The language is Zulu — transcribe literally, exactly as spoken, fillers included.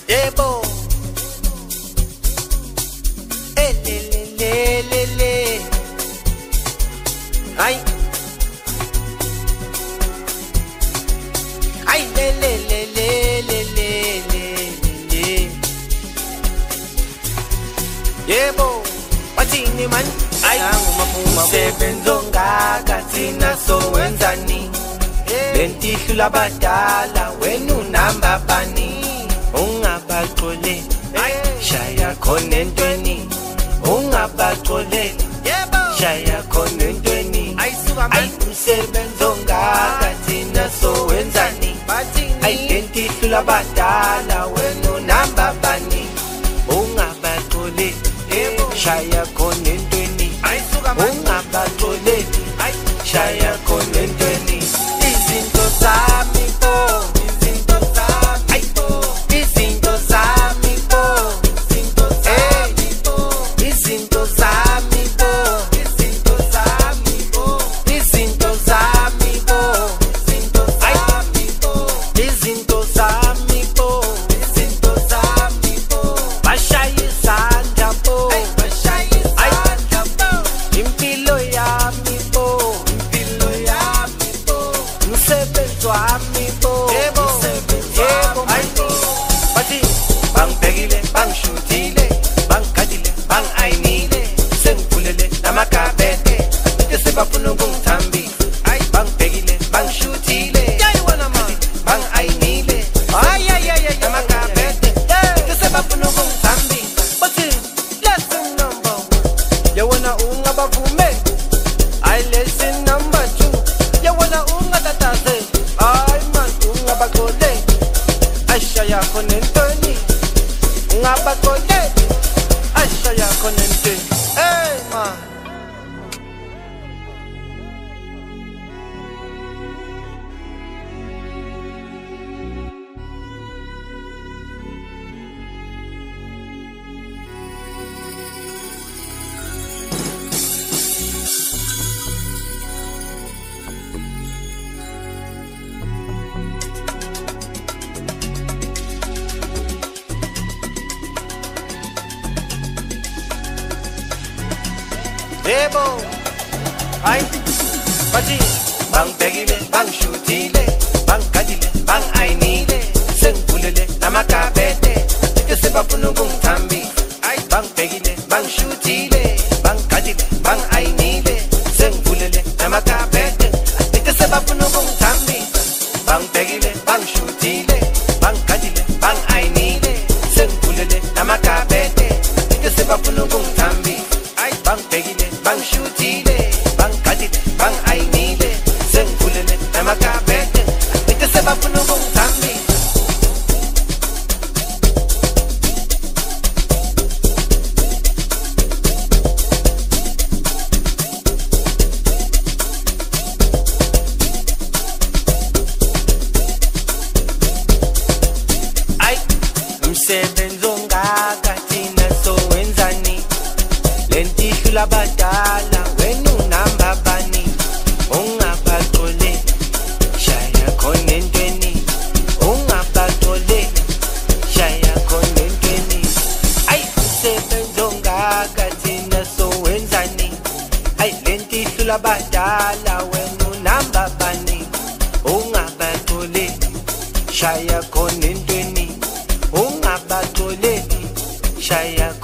Yebo. Le le le le. Ay. Ay le le le le le le le. Yebo. Wathini man? Ay ngumapuma sebenzo ngaka thina so wenzani? Lentihlula abadala wena unamba bani? Ungabaxole. Shaya khona entweni. Ungabaxoleli yebo shaya khona entweni ayimsebenzo ngaka thina so wenzani ayidentihlula abadala wena unamba bani ungabaxoleli yebo shaya khona entweni ungabaxoleli shaya khona entweni izinto zami bo izinto zami bo izinto zami bo izinto zami bo izinto zami bo izinto zami bo izinto zami bo izinto zami bo izinto zami bo izinto zami bo bashaya izandla bo bashaya izandla bo impilo yami bo impilo yami bo umsebenzi wami bo yebo yebo ayibo bathi bangibhekile bangishutile bangikadile bangayinile sengivulele namakabete ke sebafuna ukungithambisa ay bangibhekile bangishutile yayibona manje bangayinile ay ay ay namakabete ke sebafuna ukungithambisa bathi lesson number yawona ungabavume ay lesson number two yawona ungatatase ay man ungabaxole ashaya khona entweni ungabaxole ashaya khona entweni hey man yebo ay bathi bangibhekile bangishutile bangikadile bangayinile sengivulele namakabete ke sebafuna ukungithambisa ay bangibhekile bangishutile bangikadile bangayinile sengivulele namakabete ke sebafuna ukungithambisa bangibhekile bangishutile bangikadile bangayinile sengivulele namakabete ke sebafuna ukungithambisa ay bangibhekile bangishutile bangikadile bangayinile sengivulele namakabete ke sebafuna ukungithambisa ay umsebenzi ongaka thina so wenzani lentihlula abadala wena unamba bani ungabaxole shaya khona entweni ungabaxole shaya khona entweni ay umsebenzi ongaka thina so wenzani ay lentihlula abadala wena unamba bani ungabaxole shaya khona entweni ungabaxole shaya